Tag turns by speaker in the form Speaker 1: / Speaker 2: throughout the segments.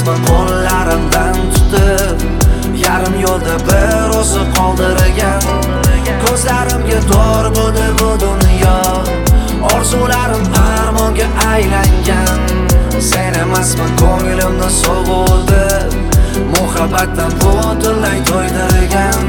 Speaker 1: emasman qo'llarimdan tutib, yarim yo'lda bir o'zi qoldirgan. Ko'zlarimga tor bo'ldi bu dunyo, orzularim armonga aylangan. Sen emasman ko'nglimni sog'uldi, muhabbatdan butunlay to'ydirgan.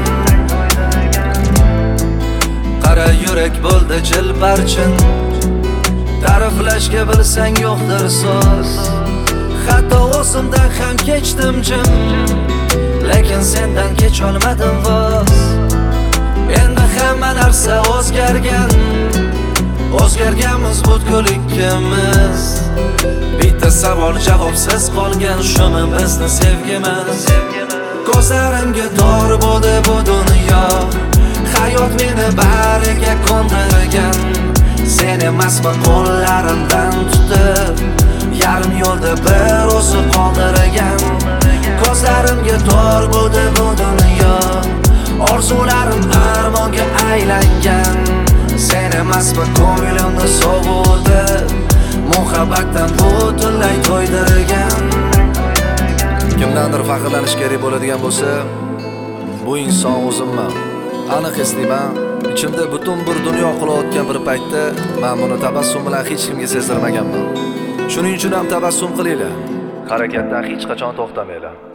Speaker 1: Qara yurak bo'ldi jilparchin, ta'riflashga bilsang yo'qdir so'z. Hatto o'zimdan ham kechdim jim, lekin sendan kech olmadim voz. Endi hamma narsa o'zgargan, o'zgarganmiz butkul ikkimiz. Bitta savol javobsiz qolgan, shumi bizni sevgimiz? Ko'zlarimga tor bo'ldi bu dunyo, hayot meni bariga ko'ndirgan. Sen emasman qo'llarimdan tutib, yarim yo'lda bir o'zi qoldirgan. Ko'zlarimga tor bo'ldi bu dunyo, orzularim armonga aylangan. Sen emasman ko'nglimni sog'uldi, muhabbatdan butunlay to'ydirgan. Kimdandir faxrlanish kerak bo'ladigan bo'lsa, bu inson o'zimman. Aniq eslayman, ichimda butun bir dunyo qulayotgan bir paytda men buni tabassum bilan hech kimga sezdirmaganman. Shuning uchun ham tabassum qilinglar. Harakatdan hech qachon to'xtamanglar.